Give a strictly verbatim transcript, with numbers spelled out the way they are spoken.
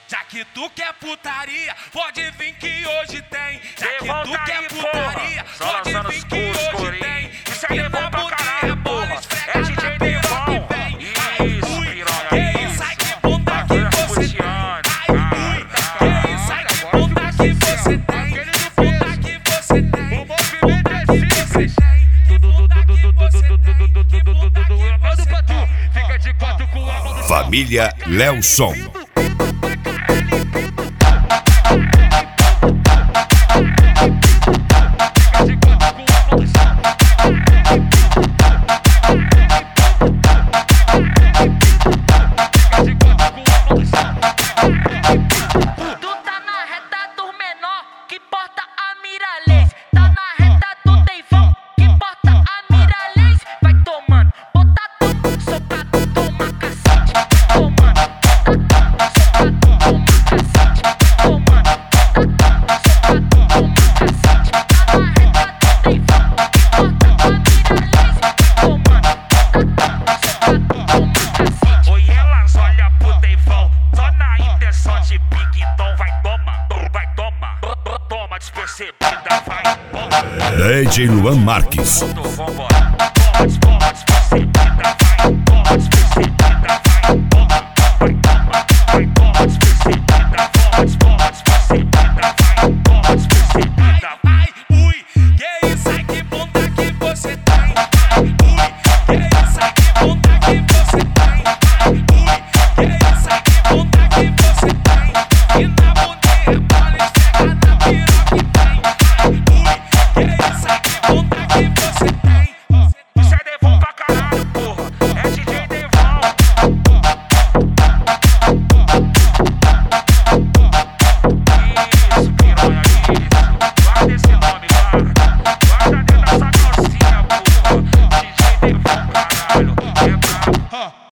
Já que tu quer putaria, pode vir que hoje tem. Já que tu quer putaria, pode vir que hoje tem. Isso aí é bom pra caralho, porra. É D J Devon. Isso, piranha. Que isso, ai que bunda que você tem. Ai, ui, que isso, ai que bunda que você tem. Bunda que você tem. O movimento é simples. Tudo, tudo, tudo, tudo, tudo, tudo, tudo, tudo. Manda pra tu. Fica de quatro com a mão do Família Léo Som. Despercebida, vai, D J Luan Marques.